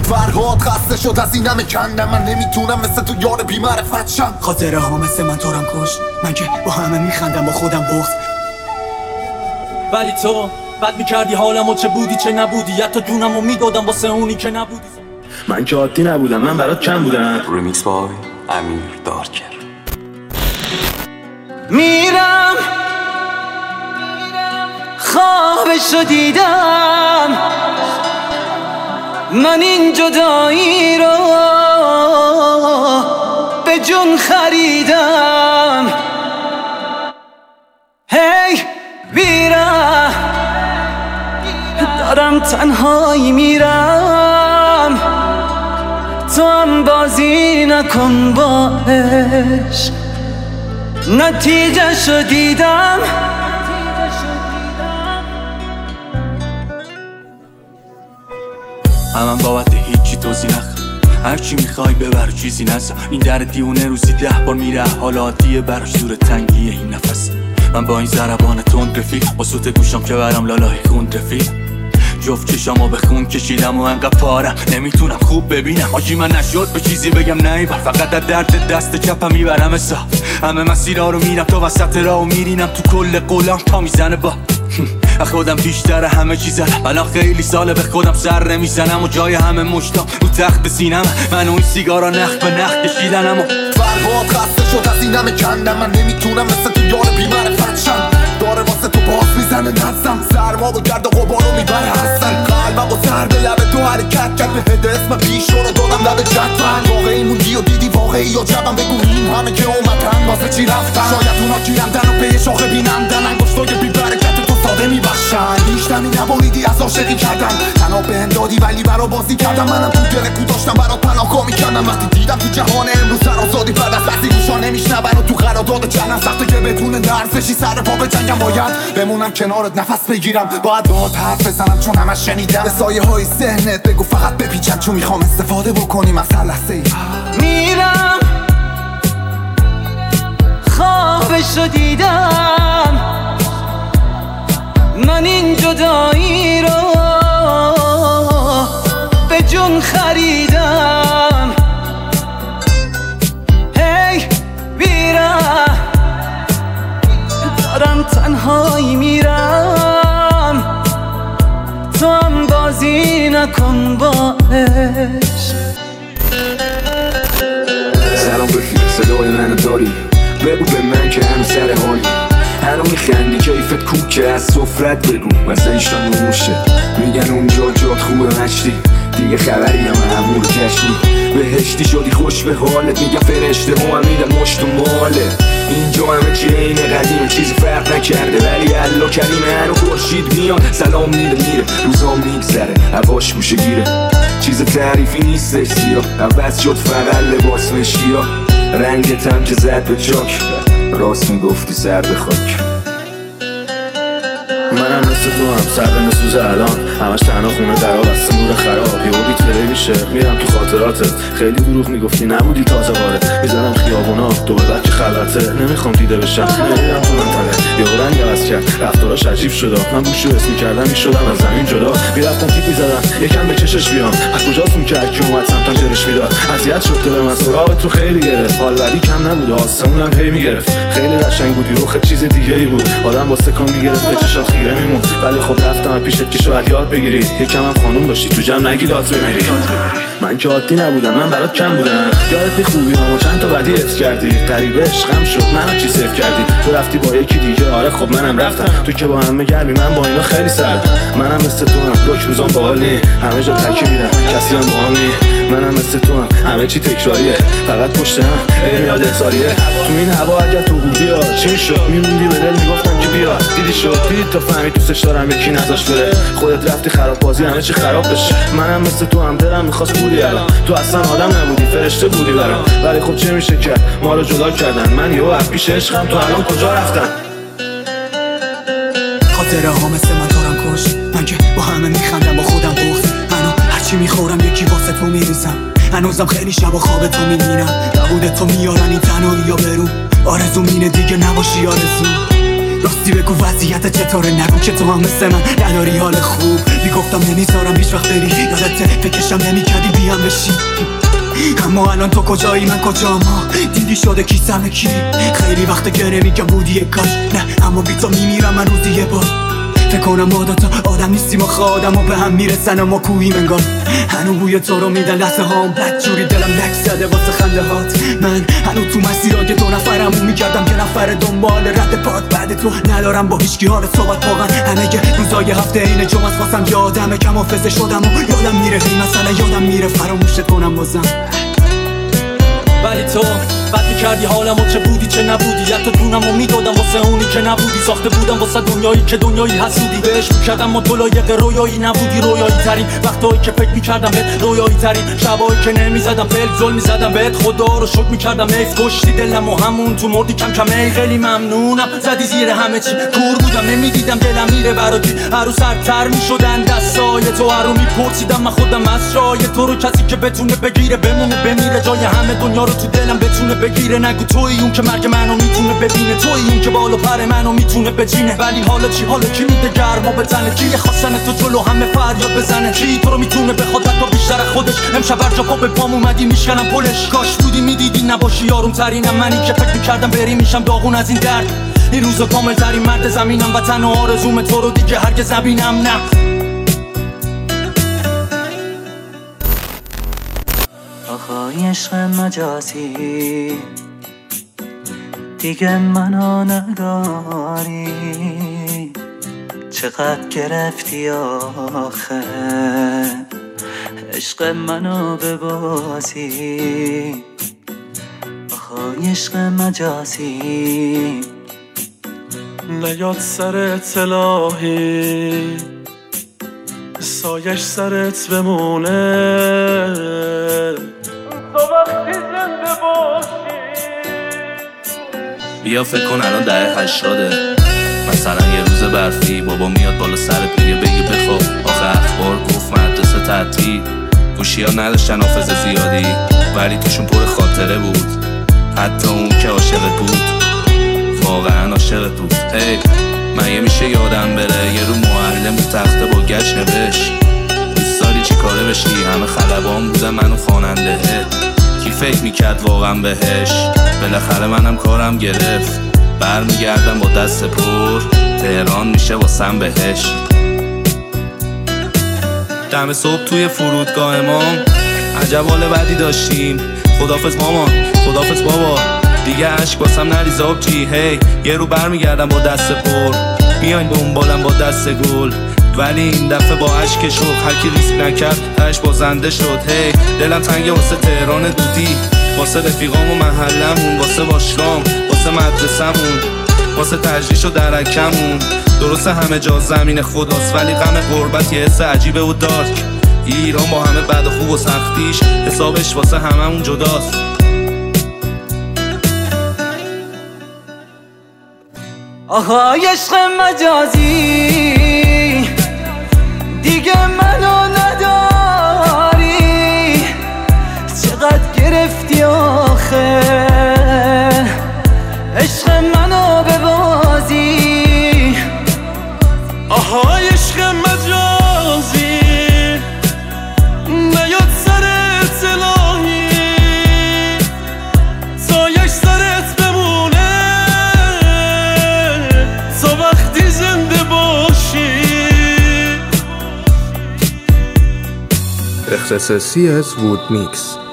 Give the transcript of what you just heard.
فرهاد خسته شد از این همه کندم، من نمیتونم مثل تو یار بی‌معرفت شم. خاطره ها مثل من تو رم کشت، من که با همه میخندم با خودم بغض. ولی تو بد میکردی حالمو، چه بودی چه نبودی، حتی جونمو میدادم واسه اونی که نبودی. من که عادی نبودم، من برات کم بودم. ریمیکس بای امیر دارکر. میرم خوابشو دیدم، من این جدایی رو به جون خریدم. هی میرم دارم تنهایی میرم، تو هم بازی نکن با عشق، نتیجه شو دیدم. من بابت هیچی توضیح نخوام، هرچی میخوای ببر چیزی نزا. این در دیونه روزی 10 بار میره، حالا عادیه براش دور تنگیه این نفس. من با این ضربان تند رفیق، با صوت گوشم که برم لالای خون رفیق. جفت چشامو به خون کشیدم و انقدر پارم نمیتونم خوب ببینم. آجی من نشد به چیزی بگم نیبر، فقط در درد دست چپم میبرم حساب. همه مسیرها رو میرم، تو وسط راهو میرینم، تو کل قولام تا میزنه با خودم بیشتر همه چیزم. الان خیلی ساله به خودم سر نمیزنم و جای همه مشتام رو تخت سینم. من و این سیگارا نخ به نخ کشیدنم و فرهاد خسته شد از این همه کندم، من نمیتونم مثل تو یار بی‌معرفت شم. داره واسه تو باز میزنه نفسم، سرما و گرد و غبارو میبره هستن. قلبم و سر به لب تو حرکت کرد، به هده اسم پیش رو دادم لب جدول. واقعی موندی و دیدی واقعی یا جبم، بگو این همه که اومدن واسه چی رفتن. شاید اونا گیرندن و پی شاخه بینندن، انگشتای بی برکت تو ساده میبخشن. بیشتمی نباریدی از عاشقی کردن، تنها به دادی ولی برا بازی کردم. منم تو دل کو داشتم برات پناهگاه میکردم. وقتی دیدم تو جهان امروز سر آزادی بعد از وقتی گوشا نمیشنون و تو قرارداد جنم سخته که بتونه درسشی سر پا بجنگم. باید بمونم کنارت نفس بگیرم، باید باهات حرف بزنم چون همش شنیدم. به سایه های ذهنت بگو فقط بپیچم، چون میخوام استفاده بکنیم از هر لحظه‌ای. میرم خوابشو دیدم، من این جدایی رو به جون خریدم. هی میرم دارم تنهایی میرم، تو هم بازی نکن با عشق. سلام رفیق، صدای منو داری؟ بگو به من که هم سر حالی. هنو میخندی کیفت کوکه، از سفرت بگو مثلا ایشان نموشه. میگن اونجا جات خوبه مشتی، دیگه خبری هم همون رو کشتی. بهشتی شدی خوش به حالت، میگن فرشته هم میدن مشت و ماله. اینجا همه چی این قدیمه، چیزی فرق نکرده ولی الله کریمه. هنو خورشید میاد سلام میره، روزام میگذره هواش گوشه گیره. چیز تعریفی نیستش سیاه، عوض شد فقط لباس مشکیا. رنگتم که زد به چاک، راست میگفتی سر به خاک. منم مثل تو هم سر به مسوز الان، همش تنها خونه درا بسته نور خراب. یهو بیت پلی میشه میرم تو خاطراتت، خیلی دروغ میگفتی نبودی تازه وارد. میزنم خیابونا دور بعد که خلوته، نمیخوام دیده بشم نمیرم تو منطقه. یهو رنگ عوض کرد رفتاراش عجیب شد، من گوشو حس میکردم میشدم از زمین جدا. میرفتم تیپ میزدم یکم به چشش بیام، از کجاست که هرکی اومد سمتم جرش میداد. اذیت شد دلم از سراغ تو خیلی گرفت، حال بدی کم نبود آسمونم هی میگرفت. خیلی قشنگ بودی روخت چیز دیگه ای بود، آدم واسه کام میگرفت به چشات خیره میمون. ولی خب رفتم از پیشت که شاید یاد بگیری، یکم هم خانوم باشی تو جمع نگی داد بمیری. من که عادی نبودم، من برات کم بودم. یادت خوبی همو چند تا بدی حس کردی، غریبه عشقم شد منو چی سیف کردی. تو رفتی با یکی دیگه، آره خب منم رفتم. تو که با همه گرمی، من با اینا خیلی سرد. منم مثل تو هم روک روزام باحالی، همه جا تکی میرم کسی هم باهامی. منم مثل تو هم همه چی تکراریه، فقط پشت هم میاد احساریه. تو این هوا اگر تو بودی چی شد؟ میموندی به دل میگفتم که بیا. دیدی شد دیدی تا فهمی دوستش دارم یکی نذاش بره. خودت رفتی خراب بازی همه چی خراب بشه. منم مثل تو هم دلم میخواست بودی الان، تو اصلا آدم نبودی فرشته بودی برام. ولی خب چه میشه کرد، ما رو جدا کردن. من یهو از پیش عشقم، تو الان کجا رفتن؟ خاطره ها مثل من تو رم کشت، من که با همه میخندم با خودم بغض. منو هرچی میخورم یکی واسه تو میریزم، هنوزم خیلی شب خواب تو میبینم. نبوده تو میارن این تنهایی یا برو، آرزو مینه دیگه نباشی آرزو. راستی بگو وضعیت چطوره، نگو که تو هم مثل من نداری حال خوب. میگفتم نمیذارم هیچ وقت بری، یادت فکرشم نمیکردی بیام بشی. اما الان تو کجایی من کجا، ما دیدی شده کیسم کی. خیلی وقته که نمیگم بودی یک کاش، نه اما بی تو میمیرم من روزی یه بار. فکر کنم ما دوتا آدم نیستیم، آخه آدم ها به هم میرسن و ما کوهیم انگار. هنو بوی تو رو میدن لحظه هام، بدجوری دلم لک زده واسه خنده هات. من هنو تو مسیرا که دو نفرمون میکردم که نفر دنبال رد پات. بعد تو ندارم با هیچکی حال صحبت، واقعا همه که روزای هفته این جمعه خواستم یادمه کم حافظه شدم و یادم میره هی مثلا یادم میره فراموشت کنم بازم. ولی تو بد میکردی حالمو، چه بودی چه نبودی، حتی دونمو میدادم واسه اونی که نبودی. ساخته بودم واسه دنیایی که دنیایی حسودی بهش میکردم و تو لایق رویایی نبودی. رویایی ترین وقتایی که فکر میکردم بهت، رویایی ترین شبایی که نمیزدم بهت ظلم میزدم بهت، خدا رو شکر میکردم حیف کشتی دلم و همون تو مردی کم کم. ای خیلی ممنونم زدی زیر همه چی، کور بودم نمیدیدم دلم میره برات. هر روز سردتر میشدن دستای تو، هر رو میپرسیدم من خودم از جای تو رو. کسی که بتونه بگیره بمونه بمیره، جای همه دنیا رو تو دلم بتونه بگیره. نگو تویی اون که مرگ منو میتونه ببینه، تویی اون که بالا پر منو میتونه بچینه. ولی حالا چی، حالا کی میده گرما بزنه، کی خواستن تو جلو همه فریاد بزنه، کی تو رو میتونه بخواد حتی بیشتر خودش. امشب هر جا پا به پام اومدی میشکنم پلش. کاش بودی میدیدی نباشی یارم ترینم، منی که فکر میکردم بری میشم داغون از این درد. این روزا کامل ترین مرد زمینم و تنها آرزوم تو رو دیگه هرگز نبینم. نه آخای عشق مجازی دیگه منو نداری، چقدر گرفتی آخه عشق منو ببازی. آخای عشق مجازی نیاد سرت الهی، سایش سرت بمونه، تو وقتی زنده باشی. بیا فکر کن الان دهه 80، مثلا یه روز برفی، بابا میاد بالا سرت میگه بگی بخواب. آخه اخبار گفت مدرسه تعطیل، گوشی ها نداشتن حافظه زیادی ولی توشون پر خاطره بود. حتی اون که عاشقت بود واقعا عاشقت بود. هی مگه میشه یادم بره یه رو معلم تو تخته با گچ نوشت دوست داری چی کاره بشی، همه خلبان بودن منو خواننده. کی فکر میکرد واقعا بهش، بالاخره منم کارم گرفت. برمیگردم با دست پر، تهران میشه واسم بهشت. دم صبح توی فرودگاه امام عجب حال بدی داشتیم. خدافظ مامان، خدافظ بابا، دیگه عشق واسم نریز آبجی. هی یه رو برمیگردم با دست پر، بیاین دنبالم با دست گل. ولی این دفعه با عشق شد، هر کی ریسک نکرد تهش بازنده شد. هی دلم تنگه واسه تهران دودی، واسه رفیقام و محلمون، واسه باشگام، واسه مدرسمون، واسه تجریش و درکمون. درسته همه جا زمین خداست ولی غم غربت یه حس عجیبه و دارک. ایران با همه بد و خوب و سختیش حسابش واسه هممون جداست. آهای عشق مجازی دیگه منو نداری، چقدر گرفتی آخه عشق منو ببازی. آهای عشق مجازی نیاد سرت الهی، سایش سرت بمونه، تو وقتی زنده باشی. اختصاصی از وود میکس.